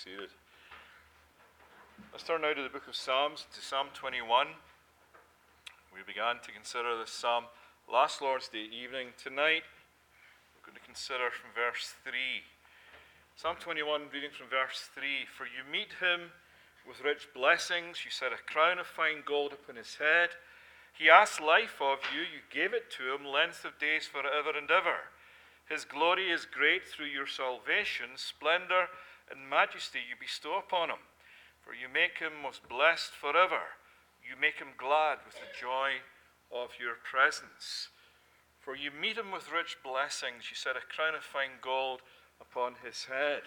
seated. Let's turn now to the book of Psalms, to Psalm 21. We began to consider this psalm last Lord's Day evening. Tonight, we're going to consider from verse 3. Psalm 21, reading from verse 3. For you meet him with rich blessings. You set a crown of fine gold upon his head. He asked life of you. You gave it to him, length of days forever and ever. His glory is great through your salvation. Splendor and majesty you bestow upon him. For you make him most blessed forever. You make him glad with the joy of your presence. For you meet him with rich blessings. You set a crown of fine gold upon his head.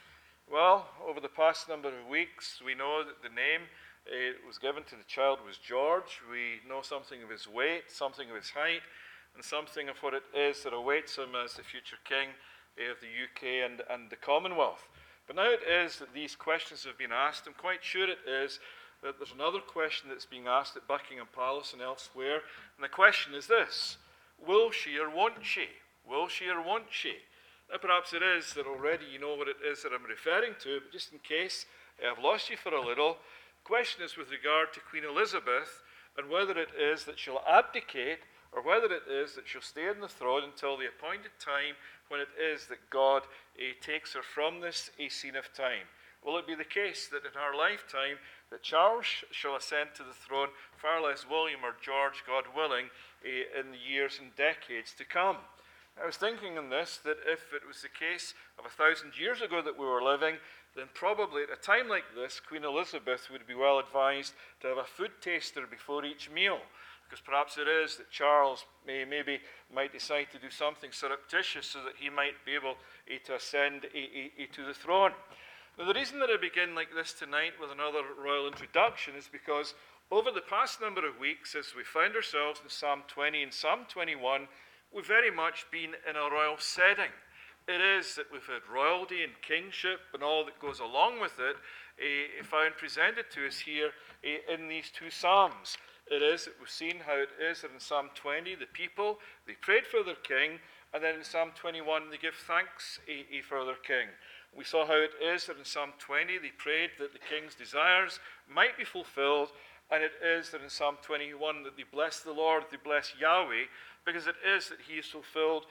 Well, over the past number of weeks, we know that the name it was given to the child was George. We know something of his weight, something of his height, and something of what it is that awaits him as the future king of the UK and the Commonwealth. But now it is that these questions have been asked. I'm quite sure it is that there's another question that's being asked at Buckingham Palace and elsewhere. And the question is this: will she or won't she? Will she or won't she? Now perhaps it is that already you know what it is that I'm referring to, but just in case I've lost you for a little, the question is with regard to Queen Elizabeth and whether it is that she'll abdicate or whether it is that she'll stay on the throne until the appointed time when it is that God takes her from this scene of time. Will it be the case that in her lifetime that Charles shall ascend to the throne, far less William or George, God willing, in the years and decades to come? I was thinking on this, that if it was the case of 1,000 years ago that we were living, then probably at a time like this, Queen Elizabeth would be well advised to have a food taster before each meal. Because perhaps it is that Charles might decide to do something surreptitious so that he might be able to ascend to the throne. Now, the reason that I begin like this tonight with another royal introduction is because over the past number of weeks, as we found ourselves in Psalm 20 and Psalm 21, we've very much been in a royal setting. It is that we've had royalty and kingship and all that goes along with it found presented to us here in these two psalms. It is that we've seen how it is that in Psalm 20, the people, they prayed for their king, and then in Psalm 21, they give thanks for their king. We saw how it is that in Psalm 20, they prayed that the king's desires might be fulfilled, and it is that in Psalm 21 that they bless the Lord, they bless Yahweh, because it is that he has fulfilled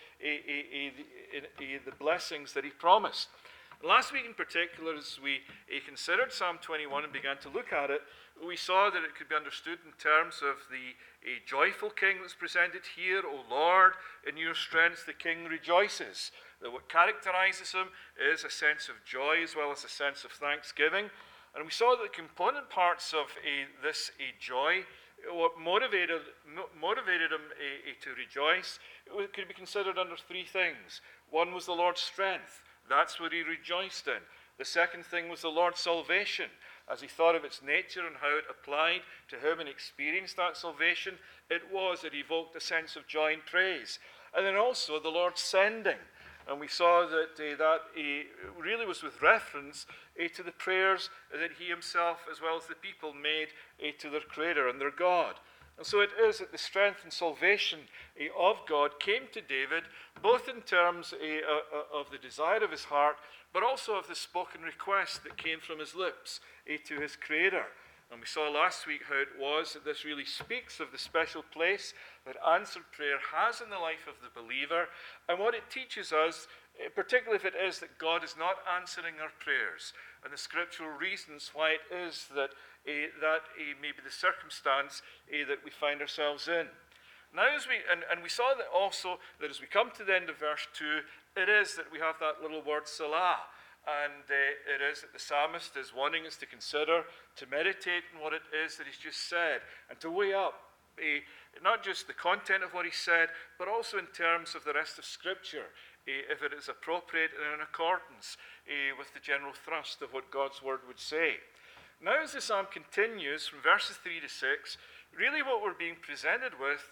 the blessings that he promised. Last week in particular, as we considered Psalm 21 and began to look at it, we saw that it could be understood in terms of the joyful king that's presented here. O Lord, in your strength the king rejoices. That what characterizes him is a sense of joy as well as a sense of thanksgiving. And we saw that the component parts of this joy, what motivated him to rejoice, it could be considered under three things. One was the Lord's strength. That's what he rejoiced in. The second thing was the Lord's salvation. As he thought of its nature and how it applied to him and experienced that salvation, it was that evoked a sense of joy and praise. And then also the Lord's sending. And we saw that that really was with reference to the prayers that he himself, as well as the people, made to their Creator and their God. And so it is that the strength and salvation of God came to David, both in terms of the desire of his heart, but also of the spoken request that came from his lips to his Creator. And we saw last week how it was that this really speaks of the special place that answered prayer has in the life of the believer, and what it teaches us, particularly if it is that God is not answering our prayers, and the scriptural reasons why it is that may be the circumstance that we find ourselves in. Now, we saw that also that as we come to the end of verse 2, it is that we have that little word Salah. And it is that the psalmist is wanting us to consider, to meditate on what it is that he's just said, and to weigh up not just the content of what he said, but also in terms of the rest of Scripture, if it is appropriate and in accordance with the general thrust of what God's Word would say. Now, as the psalm continues from verses 3 to 6, really what we're being presented with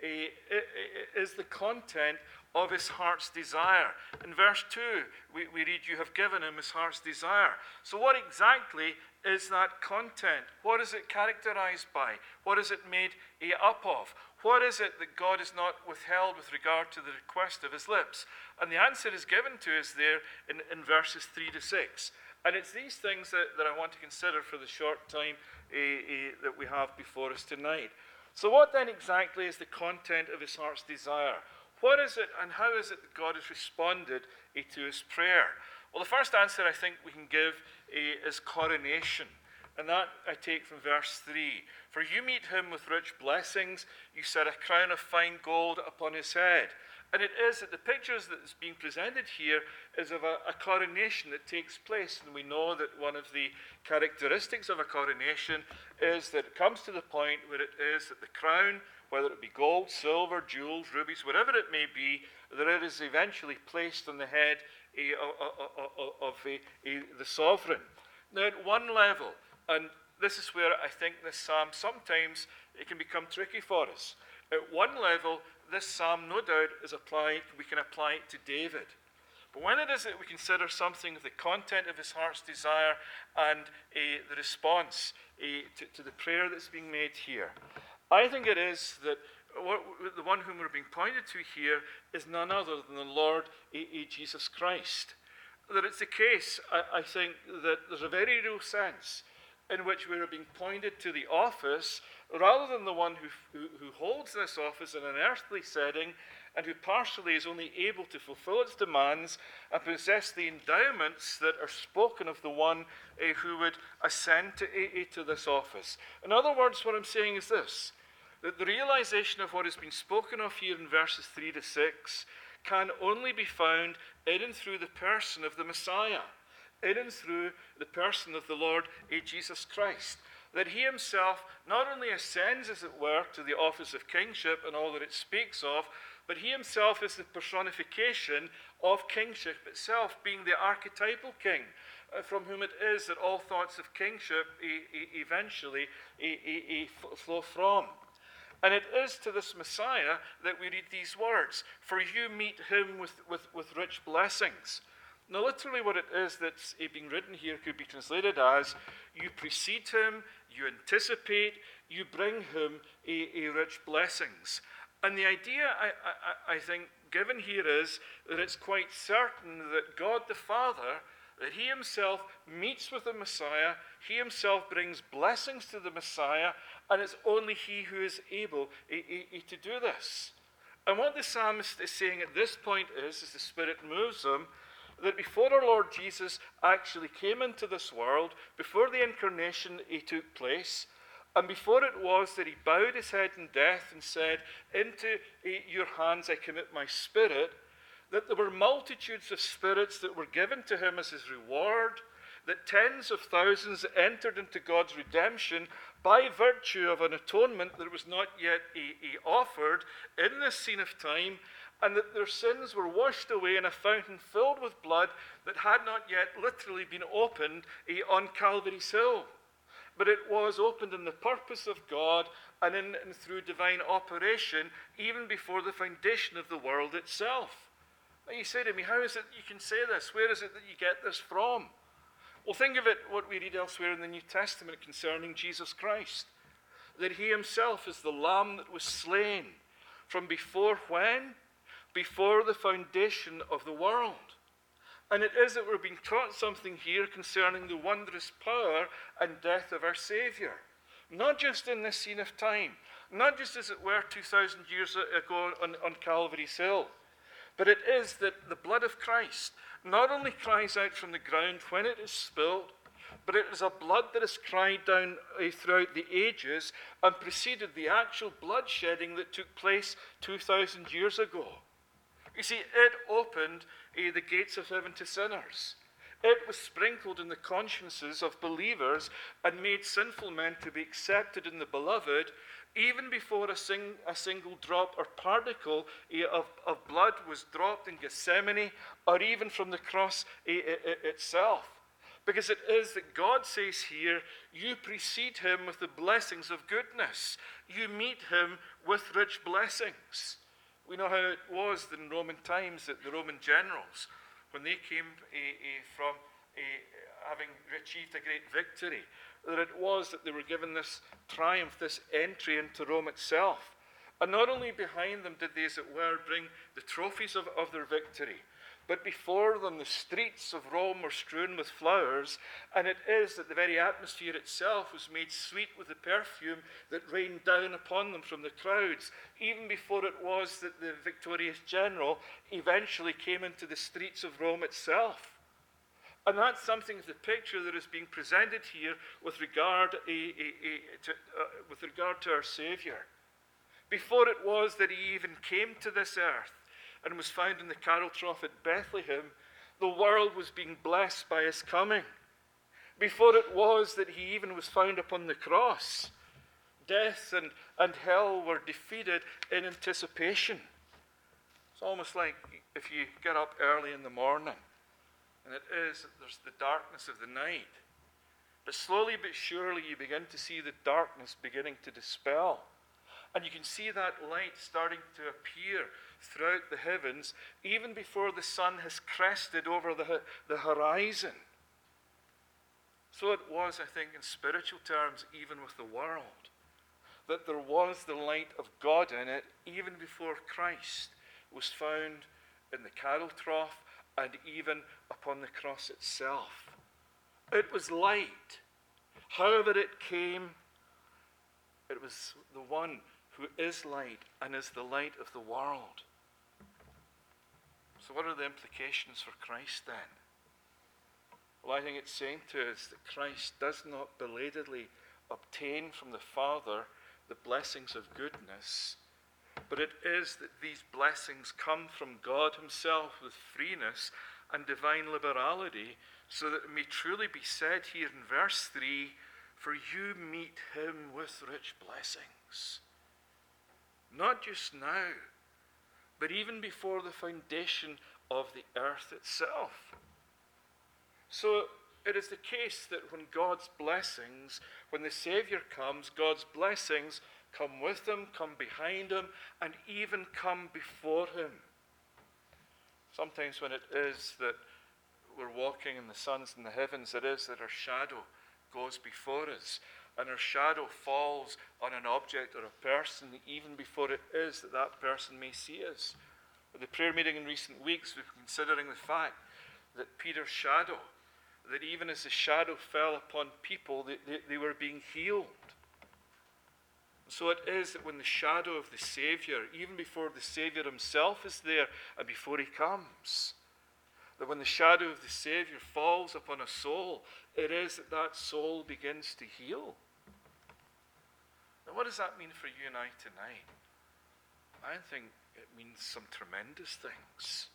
is the content of his heart's desire. In verse 2, we read, you have given him his heart's desire. So what exactly is that content? What is it characterized by? What is it made up of? What is it that God has not withheld with regard to the request of his lips? And the answer is given to us there in verses 3 to 6. And it's these things that I want to consider for the short time that we have before us tonight. So what then exactly is the content of his heart's desire? What is it and how is it that God has responded to his prayer? Well, the first answer I think we can give is coronation. And that I take from verse 3. For you meet him with rich blessings, you set a crown of fine gold upon his head. And it is that the pictures that is being presented here is of a coronation that takes place. And we know that one of the characteristics of a coronation is that it comes to the point where it is that the crown, whether it be gold, silver, jewels, rubies, whatever it may be, that it is eventually placed on the head of the sovereign. Now, at one level, and this is where I think this psalm sometimes it can become tricky for us. At one level, this psalm, no doubt, we can apply it to David. But when it is that we consider something of the content of his heart's desire and the response to the prayer that's being made here, I think it is that the one whom we're being pointed to here is none other than the Lord Jesus Christ. That it's the case, I think, that there's a very real sense in which we are being pointed to the office rather than the one who holds this office in an earthly setting and who partially is only able to fulfill its demands and possess the endowments that are spoken of the one who would ascend to this office. In other words, what I'm saying is this, that the realization of what has been spoken of here in verses 3 to 6 can only be found in and through the person of the Messiah, in and through the person of the Lord Jesus Christ. That he himself not only ascends, as it were, to the office of kingship and all that it speaks of, but he himself is the personification of kingship itself, being the archetypal king, from whom it is that all thoughts of kingship eventually flow from. And it is to this Messiah that we read these words, for you meet him with rich blessings. Now, literally what it is that's being written here could be translated as, you precede him, you anticipate, you bring him a rich blessings. And the idea, I think, given here is that it's quite certain that God the Father, that he himself meets with the Messiah, he himself brings blessings to the Messiah, and it's only he who is able to do this. And what the psalmist is saying at this point is, as the Spirit moves him, that before our Lord Jesus actually came into this world, before the incarnation took place, and before it was that he bowed his head in death and said, into your hands I commit my spirit, that there were multitudes of spirits that were given to him as his reward, that tens of thousands entered into God's redemption by virtue of an atonement that was not yet offered in this scene of time, and that their sins were washed away in a fountain filled with blood that had not yet literally been opened on Calvary's Hill. But it was opened in the purpose of God and through divine operation even before the foundation of the world itself. Now you say to me, how is it you can say this? Where is it that you get this from? Well, think of it, what we read elsewhere in the New Testament concerning Jesus Christ. That he himself is the Lamb that was slain from before when? Before the foundation of the world. And it is that we're being taught something here concerning the wondrous power and death of our Saviour. Not just in this scene of time, not just as it were 2,000 years ago on Calvary's Hill, but it is that the blood of Christ not only cries out from the ground when it is spilled, but it is a blood that has cried down throughout the ages and preceded the actual bloodshedding that took place 2,000 years ago. You see, it opened the gates of heaven to sinners. It was sprinkled in the consciences of believers and made sinful men to be accepted in the beloved, even before a single drop or particle of blood was dropped in Gethsemane or even from the cross itself. Because it is that God says here, you precede him with the blessings of goodness. You meet him with rich blessings. We know how it was in Roman times that the Roman generals, when they came from having achieved a great victory, that it was that they were given this triumph, this entry into Rome itself. And not only behind them did they, as it were, bring the trophies of their victory, but before them the streets of Rome were strewn with flowers, and it is that the very atmosphere itself was made sweet with the perfume that rained down upon them from the crowds, even before it was that the victorious general eventually came into the streets of Rome itself. And that's something of the picture that is being presented here with regard to our Saviour. Before it was that he even came to this earth and was found in the cattle trough at Bethlehem, the world was being blessed by his coming. Before it was that he even was found upon the cross, death and hell were defeated in anticipation. It's almost like if you get up early in the morning, and there's the darkness of the night. But slowly but surely you begin to see the darkness beginning to dispel. And you can see that light starting to appear throughout the heavens, even before the sun has crested over the horizon. So it was, I think, in spiritual terms, even with the world, that there was the light of God in it, even before Christ was found in the cattle trough and even upon the cross itself. It was light. However it came, it was the one who is light and is the light of the world. So what are the implications for Christ then? Well, I think it's saying to us that Christ does not belatedly obtain from the Father the blessings of goodness, but it is that these blessings come from God himself with freeness and divine liberality, so that it may truly be said here in verse 3, for you meet him with rich blessings. Not just now, but even before the foundation of the earth itself. So it is the case that when God's blessings, when the Savior comes, God's blessings come with him, come behind him, and even come before him. Sometimes when it is that we're walking in the suns in the heavens, it is that our shadow goes before us, and our shadow falls on an object or a person even before it is that that person may see us. At the prayer meeting in recent weeks, we've been considering the fact that Peter's shadow, that even as the shadow fell upon people, they were being healed. So it is that when the shadow of the Savior, even before the Savior himself is there and before he comes, that when the shadow of the Savior falls upon a soul, it is that that soul begins to heal. Now, what does that mean for you and I tonight? I think it means some tremendous things.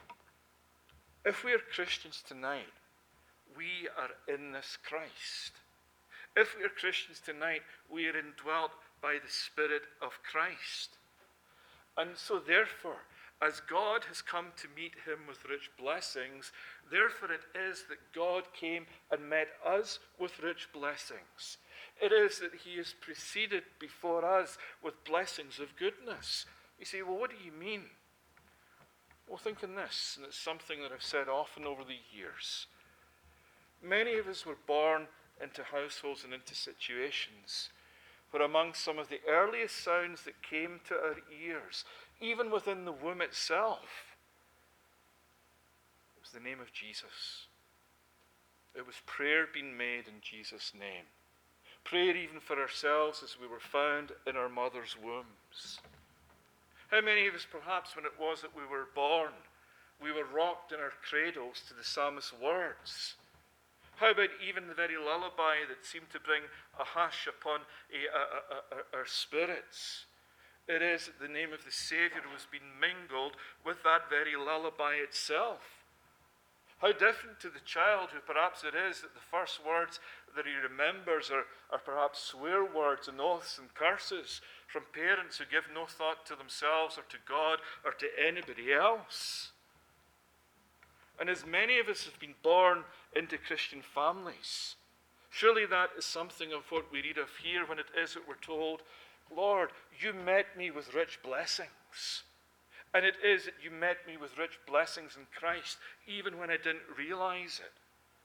If we are Christians tonight, we are in this Christ. If we are Christians tonight, we are indwelt by the Spirit of Christ. And so therefore, as God has come to meet him with rich blessings, therefore it is that God came and met us with rich blessings. It is that he is preceded before us with blessings of goodness. You say, well, what do you mean? Well, think in this, and it's something that I've said often over the years. Many of us were born into households and into situations where among some of the earliest sounds that came to our ears, even within the womb itself, it was the name of Jesus. It was prayer being made in Jesus' name. Prayer even for ourselves as we were found in our mother's wombs. How many of us, perhaps, when it was that we were born, we were rocked in our cradles to the psalmist's words? How about even the very lullaby that seemed to bring a hush upon our spirits? It is that the name of the Savior was being mingled with that very lullaby itself. How different to the child who perhaps it is that the first words that he remembers are perhaps swear words and oaths and curses from parents who give no thought to themselves or to God or to anybody else. And as many of us have been born into Christian families, surely that is something of what we read of here when it is that we're told, Lord, you met me with rich blessings. And it is that you met me with rich blessings in Christ, even when I didn't realize it.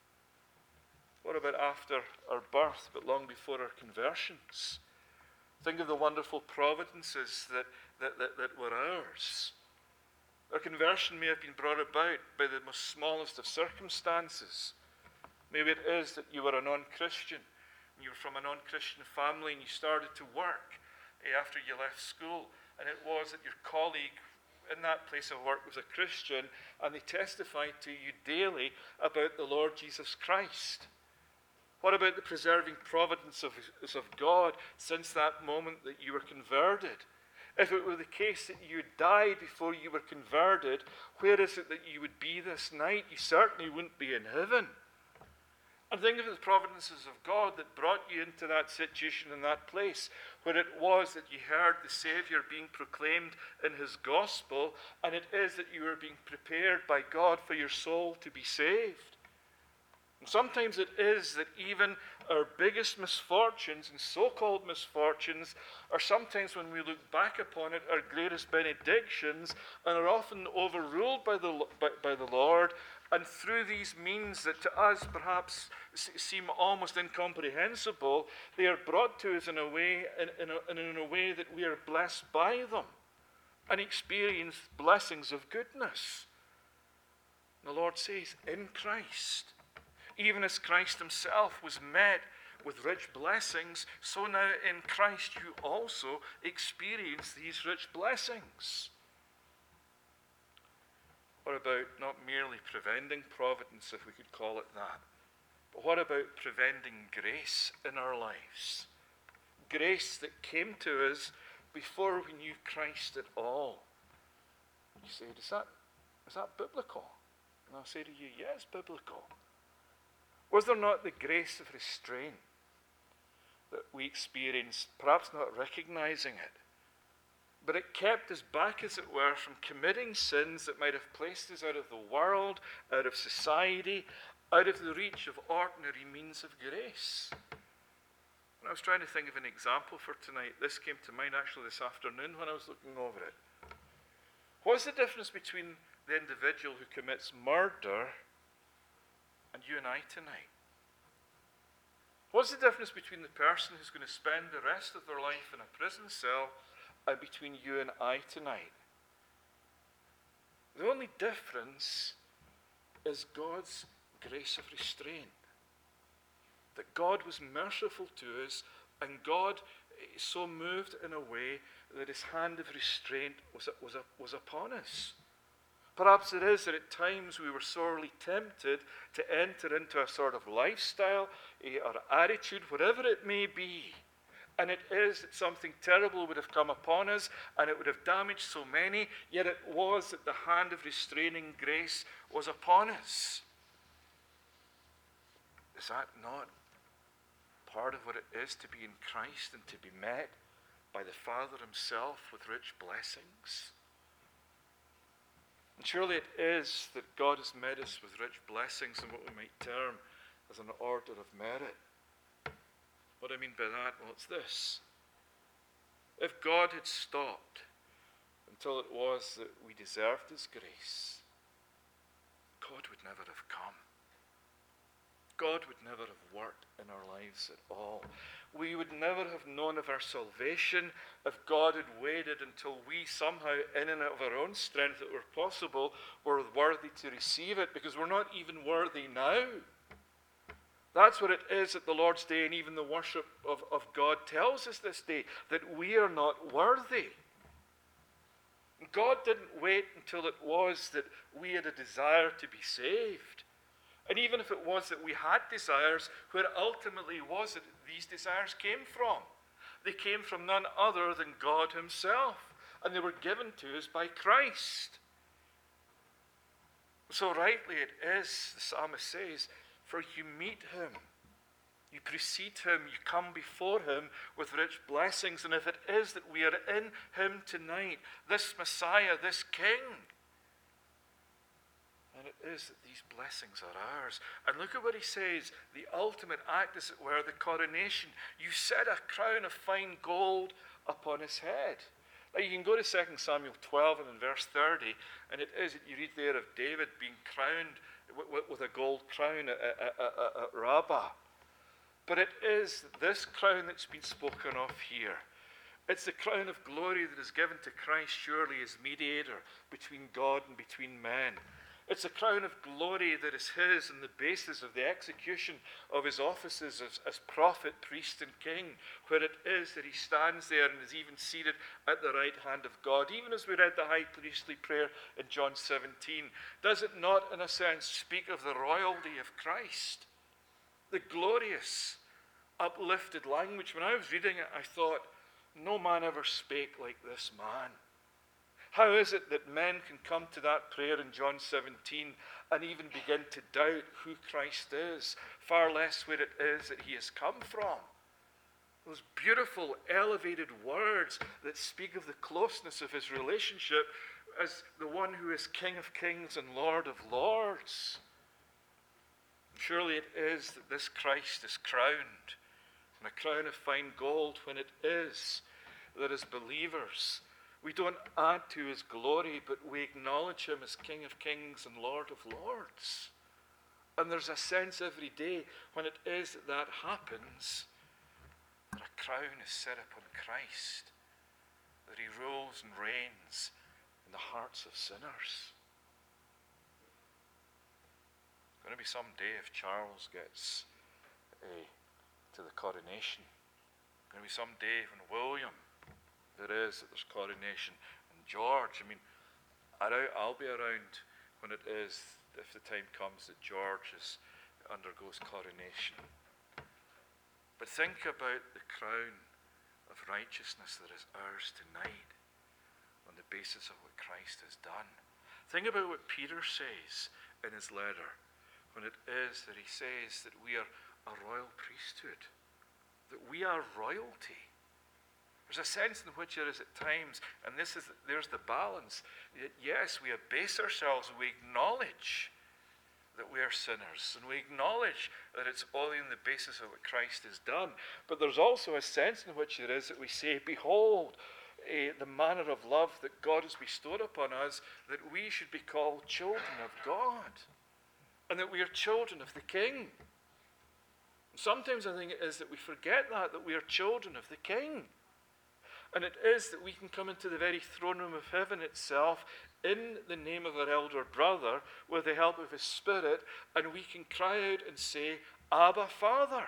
What about after our birth, but long before our conversions? Think of the wonderful providences that were ours. Our conversion may have been brought about by the most smallest of circumstances. Maybe it is that you were a non-Christian, and you were from a non-Christian family, and you started to work after you left school, and it was that your colleague in that place of work was a Christian, and they testified to you daily about the Lord Jesus Christ. What about the preserving providence of God since that moment that you were converted? If it were the case that you died before you were converted, where is it that you would be this night? You certainly wouldn't be in heaven. And think of the providences of God that brought you into that situation in that place, where it was that you heard the Savior being proclaimed in his gospel, and it is that you were being prepared by God for your soul to be saved. And sometimes it is that even our biggest misfortunes and so-called misfortunes are sometimes, when we look back upon it, our greatest benedictions, and are often overruled by the Lord. And through these means that to us perhaps seem almost incomprehensible, they are brought to us in a way that we are blessed by them and experience blessings of goodness. The Lord says, in Christ, even as Christ himself was met with rich blessings, so now in Christ you also experience these rich blessings. What about not merely preventing providence, if we could call it that, but what about preventing grace in our lives? Grace that came to us before we knew Christ at all. You say, is that biblical? And I'll say to you, yes, biblical. Was there not the grace of restraint that we experienced, perhaps not recognizing it? But it kept us back, as it were, from committing sins that might have placed us out of the world, out of society, out of the reach of ordinary means of grace. When I was trying to think of an example for tonight, this came to mind actually this afternoon when I was looking over it. What's the difference between the individual who commits murder and you and I tonight? What's the difference between the person who's going to spend the rest of their life in a prison cell and between you and I tonight? The only difference is God's grace of restraint. That God was merciful to us, and God so moved in a way that his hand of restraint was upon us. Perhaps it is that at times we were sorely tempted to enter into a sort of lifestyle or attitude, whatever it may be. And it is that something terrible would have come upon us, and it would have damaged so many, yet it was that the hand of restraining grace was upon us. Is that not part of what it is to be in Christ and to be met by the Father himself with rich blessings? And surely it is that God has met us with rich blessings in what we might term as an order of merit. What I mean by that, well, it's this. If God had stopped until it was that we deserved his grace, God would never have come. God would never have worked in our lives at all. We would never have known of our salvation if God had waited until we somehow, in and of our own strength, that were possible, were worthy to receive it, because we're not even worthy now. That's what it is at the Lord's Day, and even the worship of God tells us this day, that we are not worthy. God didn't wait until it was that we had a desire to be saved. And even if it was that we had desires, where ultimately was it these desires came from? They came from none other than God himself, and they were given to us by Christ. So rightly it is, the psalmist says, for you meet him, you precede him, you come before him with rich blessings. And if it is that we are in him tonight, this Messiah, this King, and it is that these blessings are ours. And look at what he says, the ultimate act, as it were, the coronation. You set a crown of fine gold upon his head. Now you can go to 2 Samuel 12 and in verse 30, and it is that you read there of David being crowned with a gold crown at Rabbah. But it is this crown that's been spoken of here. It's the crown of glory that is given to Christ, surely, as mediator between God and between men. It's a crown of glory that is his on the basis of the execution of his offices as prophet, priest, and king, where it is that he stands there and is even seated at the right hand of God. Even as we read the high priestly prayer in John 17, does it not, in a sense, speak of the royalty of Christ? The glorious, uplifted language. When I was reading it, I thought, no man ever spake like this man. How is it that men can come to that prayer in John 17 and even begin to doubt who Christ is, far less where it is that he has come from? Those beautiful, elevated words that speak of the closeness of his relationship as the one who is King of kings and Lord of lords. Surely it is that this Christ is crowned, and a crown of fine gold, when it is that as believers we don't add to his glory, but we acknowledge him as King of kings and Lord of lords. And there's a sense every day when it is that that happens, that a crown is set upon Christ, that he rules and reigns in the hearts of sinners. It's going to be some day if Charles gets to the coronation. It's going to be some day when William, there is, that there's coronation. And George, I'll be around when it is, if the time comes that George undergoes coronation. But think about the crown of righteousness that is ours tonight on the basis of what Christ has done. Think about what Peter says in his letter when it is that he says that we are a royal priesthood, that we are royalty. There's a sense in which it is at times, and there's the balance, that yes, we abase ourselves and we acknowledge that we are sinners, and we acknowledge that it's only on the basis of what Christ has done. But there's also a sense in which it is that we say, behold, the manner of love that God has bestowed upon us, that we should be called children of God, and that we are children of the King. Sometimes I think it is that we forget that we are children of the King. And it is that we can come into the very throne room of heaven itself in the name of our elder brother with the help of his Spirit, and we can cry out and say, Abba, Father.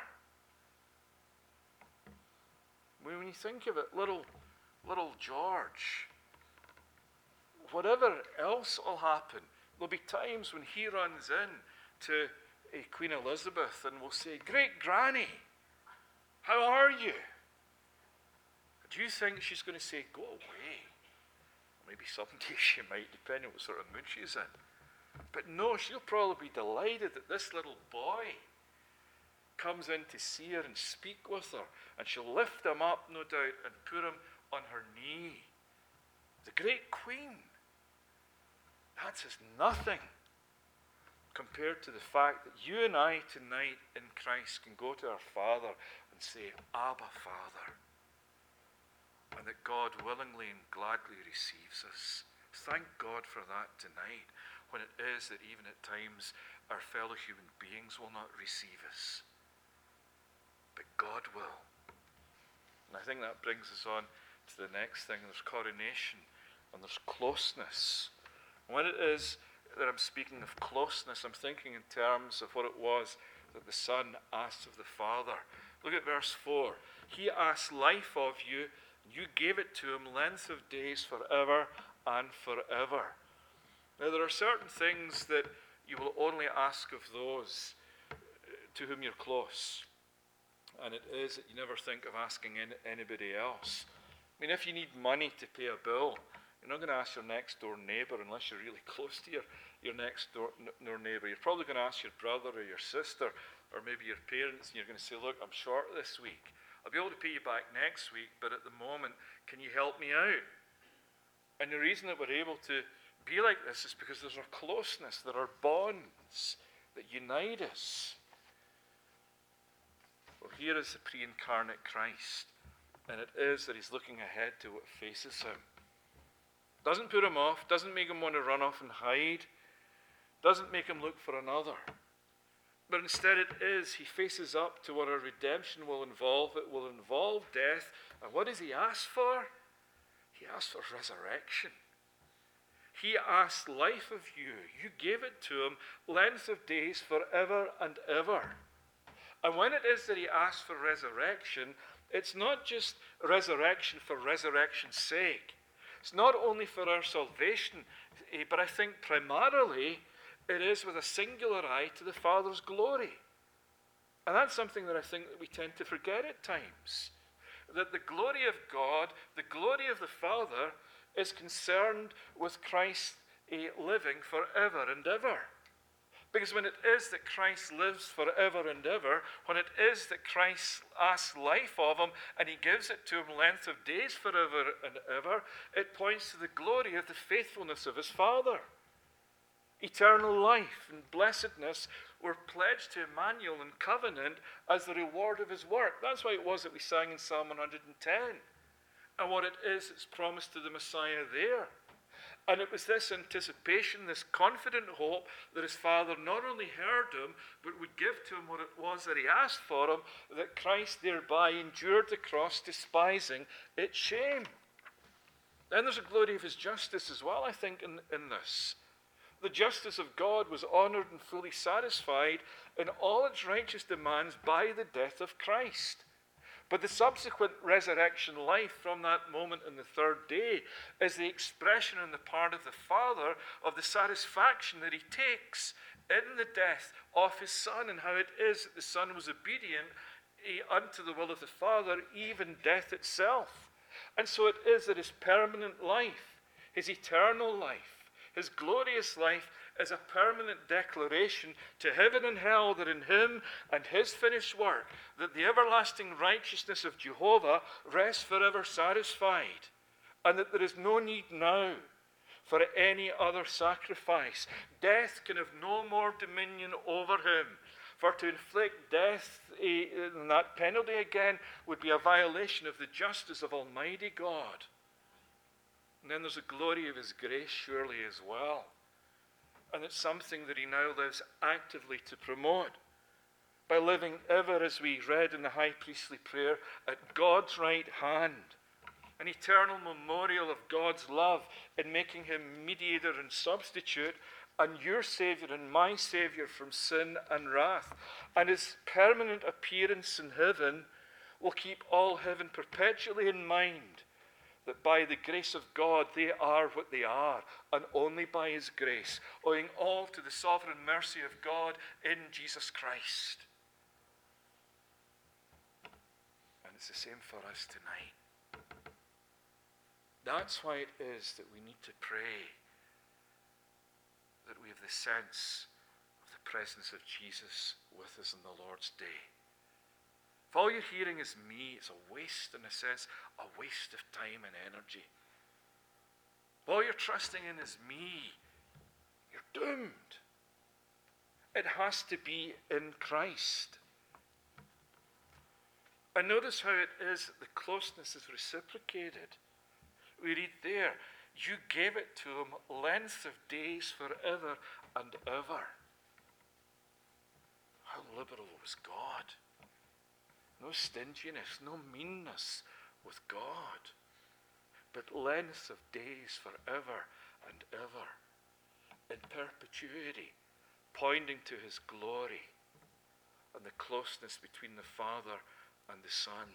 When you think of it, little George, whatever else will happen, there'll be times when he runs in to Queen Elizabeth and will say, Great Granny, how are you? Do you think she's going to say, go away? Maybe someday she might, depending on what sort of mood she's in. But no, she'll probably be delighted that this little boy comes in to see her and speak with her. And she'll lift him up, no doubt, and put him on her knee. The great Queen. That's as nothing compared to the fact that you and I tonight in Christ can go to our Father and say, Abba, Father. And that God willingly and gladly receives us. Thank God for that tonight, when it is that even at times our fellow human beings will not receive us. But God will. And I think that brings us on to the next thing. There's coronation and there's closeness. And when it is that I'm speaking of closeness, I'm thinking in terms of what it was that the Son asked of the Father. Look at verse 4. He asked life of you, you gave it to him, length of days forever and forever. Now there are certain things that you will only ask of those to whom you're close. And it is that you never think of asking anybody else. I mean, if you need money to pay a bill, you're not going to ask your next door neighbour unless you're really close to your next door neighbour. You're probably going to ask your brother or your sister or maybe your parents, and you're going to say, look, I'm short this week. I'll be able to pay you back next week, but at the moment, can you help me out? And the reason that we're able to be like this is because there's a closeness, there are bonds that unite us. Well, here is the pre-incarnate Christ, and it is that he's looking ahead to what faces him. Doesn't put him off, doesn't make him want to run off and hide, doesn't make him look for another, But instead he faces up to what our redemption will involve. It will involve death. And what does he ask for? He asks for resurrection. He asked life of you. You gave it to him, length of days forever and ever. And when it is that he asks for resurrection, it's not just resurrection for resurrection's sake. It's not only for our salvation, but I think primarily it is with a singular eye to the Father's glory. And that's something that I think that we tend to forget at times. That the glory of God, the glory of the Father, is concerned with Christ living forever and ever. Because when it is that Christ lives forever and ever, when it is that Christ asks life of him and he gives it to him length of days forever and ever, it points to the glory of the faithfulness of his Father. Eternal life and blessedness were pledged to Emmanuel in covenant as the reward of his work. That's why it was that we sang in Psalm 110. And what it is, it's promised to the Messiah there. And it was this anticipation, this confident hope that his Father not only heard him, but would give to him what it was that he asked for him, that Christ thereby endured the cross, despising its shame. Then there's a glory of his justice as well, I think, in this. The justice of God was honored and fully satisfied in all its righteous demands by the death of Christ. But the subsequent resurrection life from that moment in the third day is the expression on the part of the Father of the satisfaction that he takes in the death of his Son, and how it is that the Son was obedient unto the will of the Father, even death itself. And so it is that his permanent life, his eternal life, his glorious life is a permanent declaration to heaven and hell that in him and his finished work, that the everlasting righteousness of Jehovah rests forever satisfied, and that there is no need now for any other sacrifice. Death can have no more dominion over him. For to inflict death, and that penalty again, would be a violation of the justice of Almighty God. And then there's a glory of his grace surely as well. And it's something that he now lives actively to promote by living ever, as we read in the high priestly prayer, at God's right hand, an eternal memorial of God's love in making him mediator and substitute, and your Saviour and my Saviour from sin and wrath. And his permanent appearance in heaven will keep all heaven perpetually in mind, that by the grace of God they are what they are, and only by his grace, owing all to the sovereign mercy of God in Jesus Christ. And it's the same for us tonight. That's why it is that we need to pray that we have the sense of the presence of Jesus with us in the Lord's day. If all you're hearing is me, it's a waste, in a sense, a waste of time and energy. If all you're trusting in is me, you're doomed. It has to be in Christ. And notice how it is that the closeness is reciprocated. We read there, you gave it to him length of days forever and ever. How liberal was God. No stinginess, no meanness with God, but length of days forever and ever, in perpetuity, pointing to his glory and the closeness between the Father and the Son.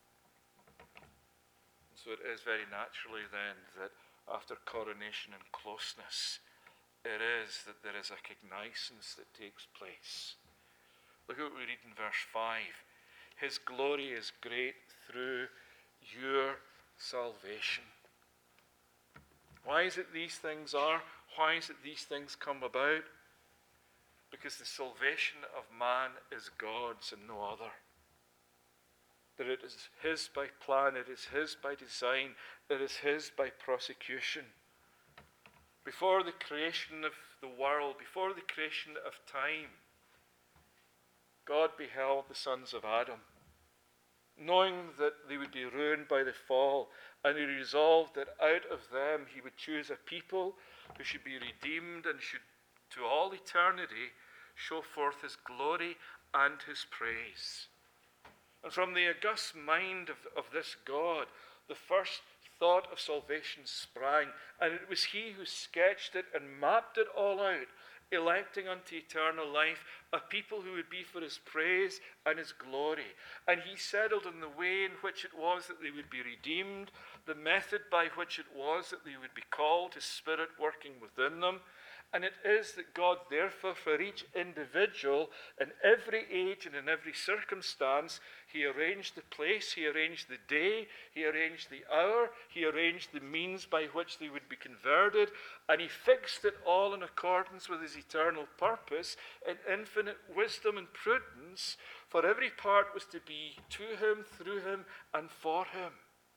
And so it is very naturally then that after coronation and closeness, it is that there is a cognizance that takes place. Look at what we read in verse 5. His glory is great through your salvation. Why is it these things are? Why is it these things come about? Because the salvation of man is God's and no other. That it is his by plan, it is his by design, it is his by prosecution. Before the creation of the world, before the creation of time, God beheld the sons of Adam, knowing that they would be ruined by the fall, and he resolved that out of them he would choose a people who should be redeemed and should, to all eternity, show forth his glory and his praise. And from the august mind of this God, the first thought of salvation sprang, and it was he who sketched it and mapped it all out, electing unto eternal life a people who would be for his praise and his glory. And he settled on the way in which it was that they would be redeemed, the method by which it was that they would be called, his Spirit working within them. And it is that God, therefore, for each individual, in every age and in every circumstance, he arranged the place, he arranged the day, he arranged the hour, he arranged the means by which they would be converted, and he fixed it all in accordance with his eternal purpose in infinite wisdom and prudence, for every part was to be to him, through him, and for him.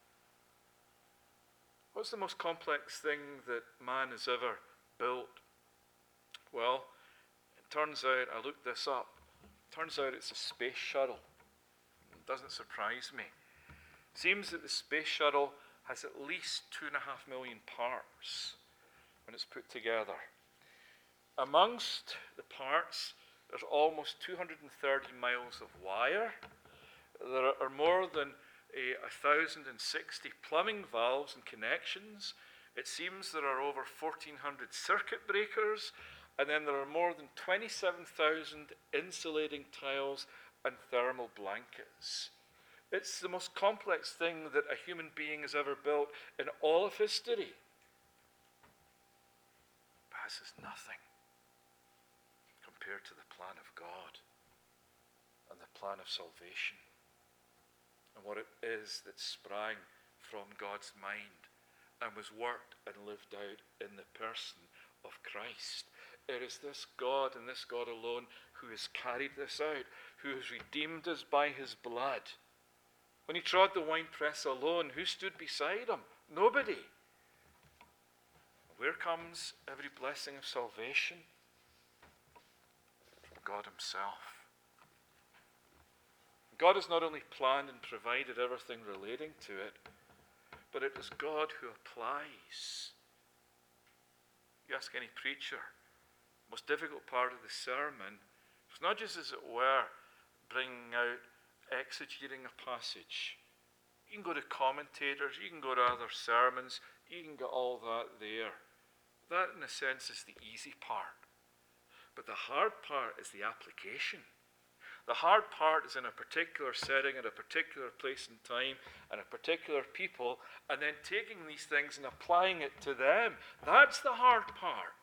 What's the most complex thing that man has ever built? Well, it turns out, I looked this up, it turns out it's a space shuttle. It doesn't surprise me. It seems that the space shuttle has at least 2.5 million parts when it's put together. Amongst the parts, there's almost 230 miles of wire. There are more than 1,060 plumbing valves and connections. It seems there are over 1,400 circuit breakers. And then there are more than 27,000 insulating tiles and thermal blankets. It's the most complex thing that a human being has ever built in all of history. But this is nothing compared to the plan of God and the plan of salvation and what it is that sprang from God's mind and was worked and lived out in the person of Christ. It is this God and this God alone who has carried this out, who has redeemed us by his blood. When he trod the winepress alone, who stood beside him? Nobody. Where comes every blessing of salvation? From God himself. God has not only planned and provided everything relating to it, but it is God who applies. You ask any preacher, the most difficult part of the sermon, it's not just, as it were, bringing out, exegeting a passage. You can go to commentators, you can go to other sermons, you can get all that there. That, in a sense, is the easy part. But the hard part is the application. The hard part is in a particular setting, at a particular place and time, and a particular people, and then taking these things and applying it to them. That's the hard part.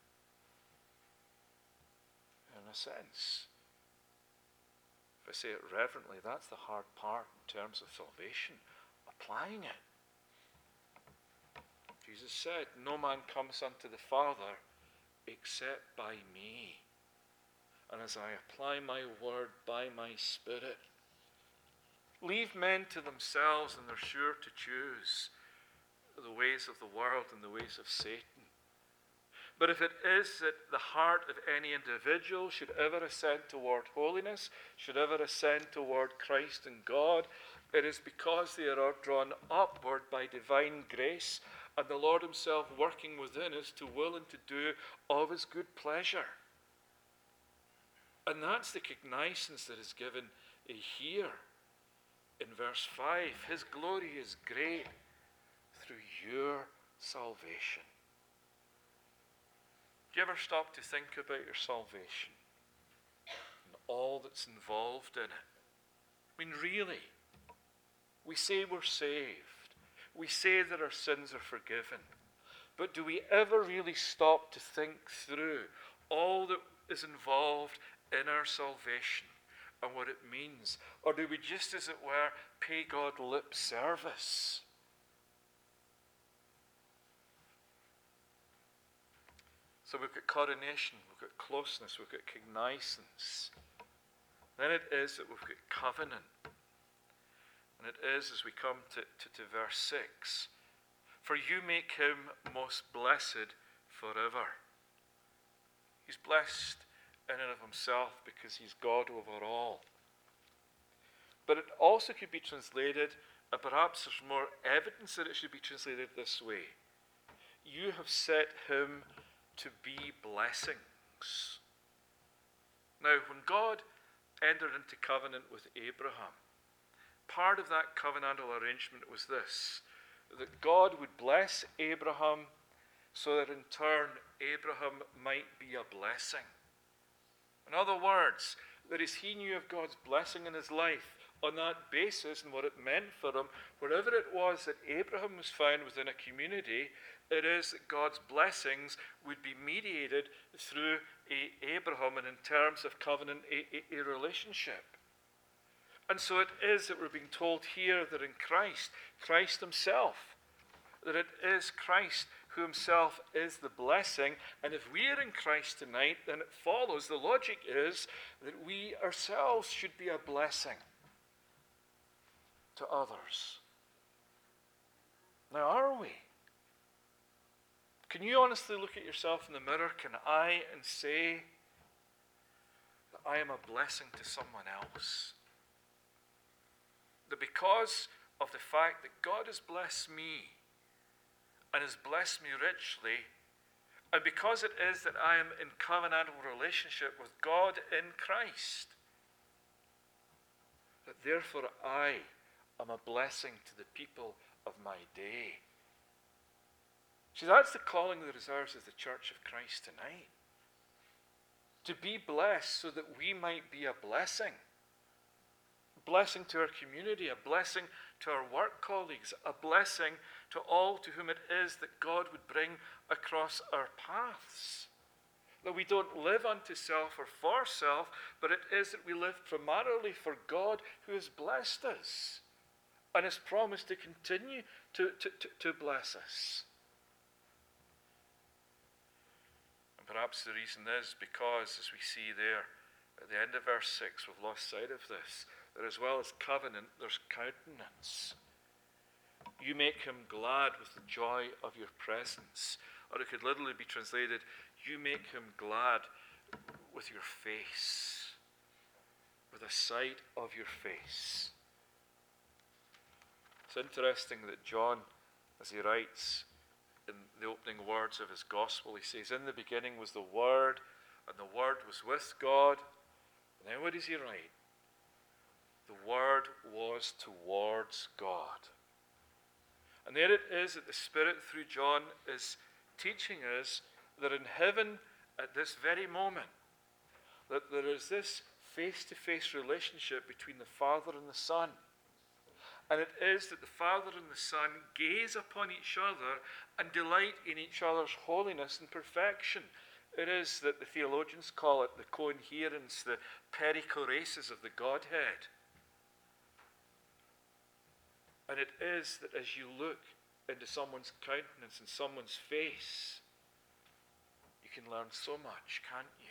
In a sense, if I say it reverently, that's the hard part in terms of salvation, applying it. Jesus said, "No man comes unto the Father except by me. And as I apply my word by my Spirit, leave men to themselves, and they're sure to choose the ways of the world and the ways of Satan. But if it is that the heart of any individual should ever ascend toward holiness, should ever ascend toward Christ and God, it is because they are drawn upward by divine grace and the Lord himself working within us to will and to do of his good pleasure. And that's the cognizance that is given here in verse 5. His glory is great through your salvation. Do you ever stop to think about your salvation and all that's involved in it? I mean, really, we say we're saved. We say that our sins are forgiven. But do we ever really stop to think through all that is involved in our salvation and what it means? Or do we just, as it were, pay God lip service? So we've got coronation, we've got closeness, we've got cognizance. Then it is that we've got covenant. And it is, as we come to verse 6, for you make him most blessed forever. He's blessed in and of himself because he's God over all. But it also could be translated, and perhaps there's more evidence that it should be translated this way. You have set him to be blessings. Now, when God entered into covenant with Abraham, part of that covenantal arrangement was this, that God would bless Abraham so that in turn Abraham might be a blessing. In other words, that as he knew of God's blessing in his life, on that basis and what it meant for him, wherever it was that Abraham was found within a community, it is that God's blessings would be mediated through Abraham and in terms of covenant, a relationship. And so it is that we're being told here that in Christ himself, that it is Christ who himself is the blessing. And if we are in Christ tonight, then it follows, the logic is that we ourselves should be a blessing to others. Now, are we? Can you honestly look at yourself in the mirror? Can I and say that I am a blessing to someone else? That because of the fact that God has blessed me and has blessed me richly, and because it is that I am in covenantal relationship with God in Christ, that therefore I am a blessing to the people of my day. See, that's the calling that is ours as the Church of Christ tonight. To be blessed so that we might be a blessing. A blessing to our community, a blessing to our work colleagues, a blessing to all to whom it is that God would bring across our paths. That we don't live unto self or for self, but it is that we live primarily for God who has blessed us and has promised to continue to bless us. And perhaps the reason is because, as we see there at the end of verse 6, we've lost sight of this, that as well as covenant, there's countenance. You make him glad with the joy of your presence. Or it could literally be translated, you make him glad with your face, with a sight of your face. It's interesting that John, as he writes in the opening words of his gospel, he says, in the beginning was the Word, and the Word was with God. And then what does he write? The Word was towards God. And there it is that the Spirit through John is teaching us that in heaven at this very moment, that there is this face-to-face relationship between the Father and the Son. And it is that the Father and the Son gaze upon each other and delight in each other's holiness and perfection. It is that the theologians call it the coherence, the perichoresis of the Godhead. And it is that as you look into someone's countenance and someone's face, you can learn so much, can't you?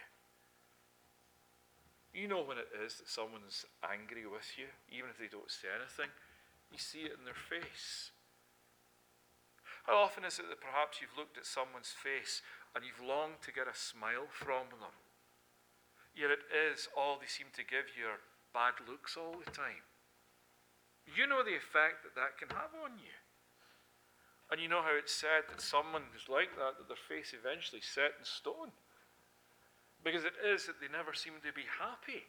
You know when it is that someone's angry with you, even if they don't say anything. You see it in their face. How often is it that perhaps you've looked at someone's face and you've longed to get a smile from them, yet it is all they seem to give you are bad looks all the time? You know the effect that that can have on you. And you know how it's said that someone who's like that their face eventually set in stone. Because it is that they never seem to be happy.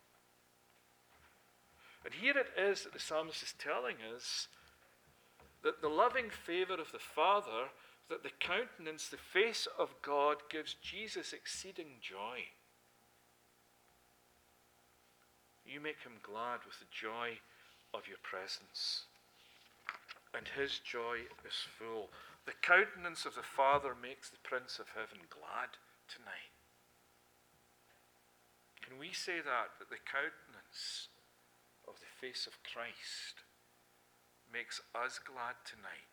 And here it is that the psalmist is telling us that the loving favour of the Father, that the countenance, the face of God gives Jesus exceeding joy. You make him glad with the joy of your presence. And his joy is full. The countenance of the Father makes the Prince of Heaven glad tonight. Can we say that the countenance of the face of Christ makes us glad tonight?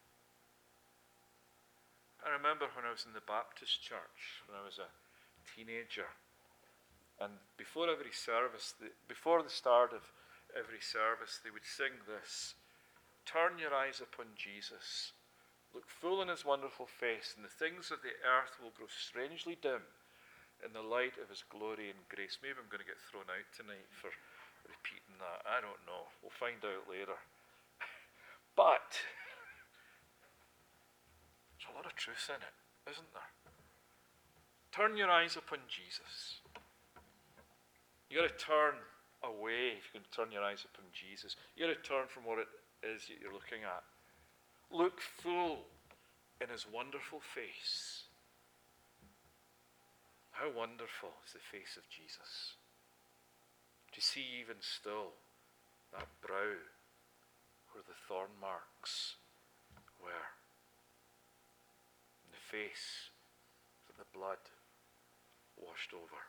I remember when I was in the Baptist church, when I was a teenager, and before every service, before the start of every service, they would sing this: turn your eyes upon Jesus, look full in his wonderful face, and the things of the earth will grow strangely dim in the light of his glory and grace. Maybe I'm going to get thrown out tonight for repeating that. I don't know. We'll find out later. But there's a lot of truth in it, isn't there? Turn your eyes upon Jesus. You've got to turn away if you're going to turn your eyes upon Jesus. You've got to turn from what it is that you're looking at. Look full in his wonderful face. How wonderful is the face of Jesus. To see even still that brow where the thorn marks were. And the face that the blood washed over.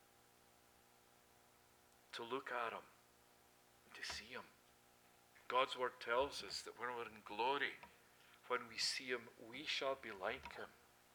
To look at him, to see him. God's word tells us that when we're in glory, when we see him, we shall be like him.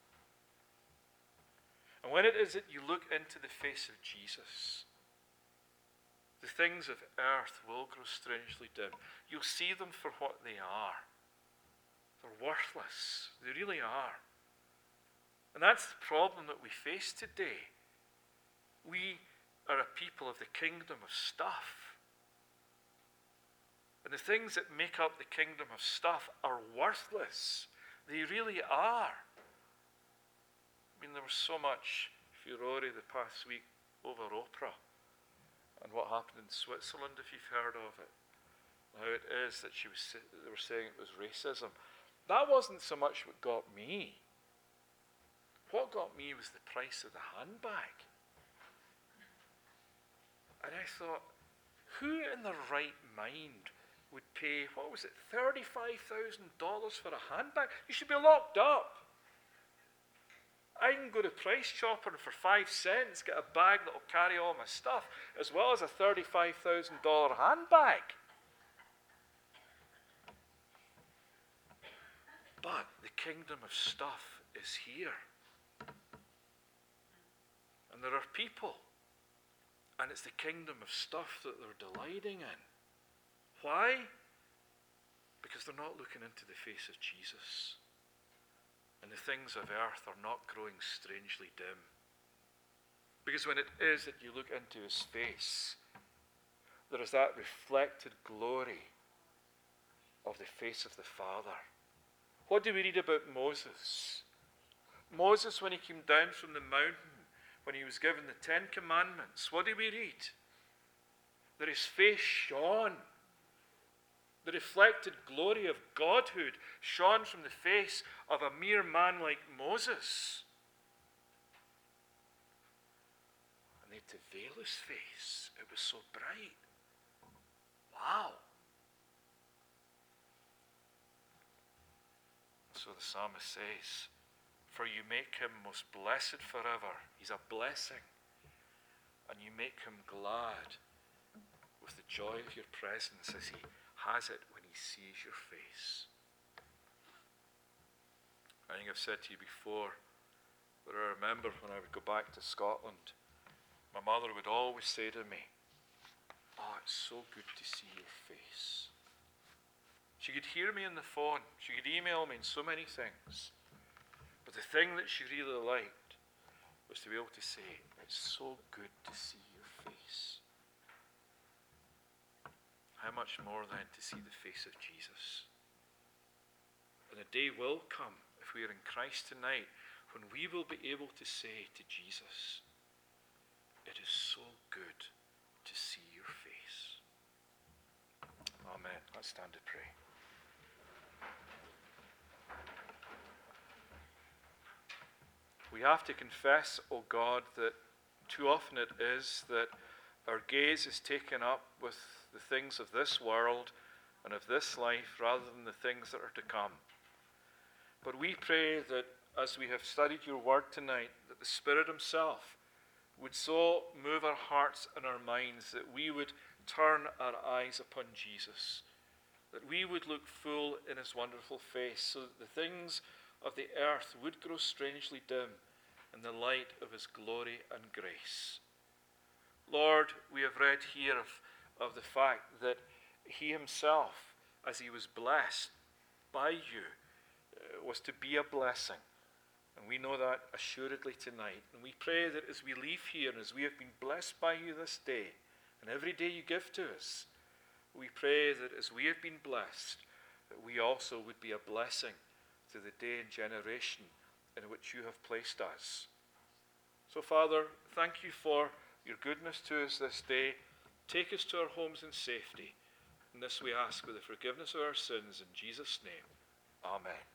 And when it is that you look into the face of Jesus, the things of earth will grow strangely dim. You'll see them for what they are. They're worthless. They really are. And that's the problem that we face today. We are a people of the kingdom of stuff. And the things that make up the kingdom of stuff are worthless. They really are. I mean, there was so much furore the past week over Oprah and what happened in Switzerland, if you've heard of it. How it is that they were saying it was racism. That wasn't so much what got me. What got me was the price of the handbag. And I thought, who in their right mind would pay, what was it, $35,000 for a handbag? You should be locked up. I can go to Price Chopper and for 5 cents get a bag that will carry all my stuff, as well as a $35,000 handbag. But the kingdom of stuff is here. And there are people, and it's the kingdom of stuff that they're delighting in. Why? Because they're not looking into the face of Jesus. And the things of earth are not growing strangely dim. Because when it is that you look into his face, there is that reflected glory of the face of the Father. What do we read about Moses? Moses, when he came down from the mountain, when he was given the 10 Commandments, what do we read? That his face shone. The reflected glory of Godhood shone from the face of a mere man like Moses. And they had to veil his face. It was so bright. Wow. So the psalmist says, for you make him most blessed forever. He's a blessing. And you make him glad with the joy of your presence as he has it when he sees your face. I think I've said to you before, but I remember when I would go back to Scotland, my mother would always say to me, oh, it's so good to see your face. She could hear me on the phone. She could email me in so many things. But the thing that she really liked was to be able to say, it's so good to see your face. How much more then to see the face of Jesus? And a day will come, if we are in Christ tonight, when we will be able to say to Jesus, it is so good to see your face. Amen. Let's stand to pray. We have to confess, O God, that too often it is that our gaze is taken up with the things of this world and of this life rather than the things that are to come. But we pray that as we have studied your word tonight, that the Spirit himself would so move our hearts and our minds that we would turn our eyes upon Jesus, that we would look full in his wonderful face, so that the things of the earth would grow strangely dim in the light of his glory and grace. Lord, we have read here of the fact that he himself, as he was blessed by you, was to be a blessing. And we know that assuredly tonight. And we pray that as we leave here, and as we have been blessed by you this day, and every day you give to us, we pray that as we have been blessed, that we also would be a blessing to the day and generation in which you have placed us. So, Father, thank you for your goodness to us this day. Take us to our homes in safety. And this we ask with the forgiveness of our sins in Jesus' name. Amen.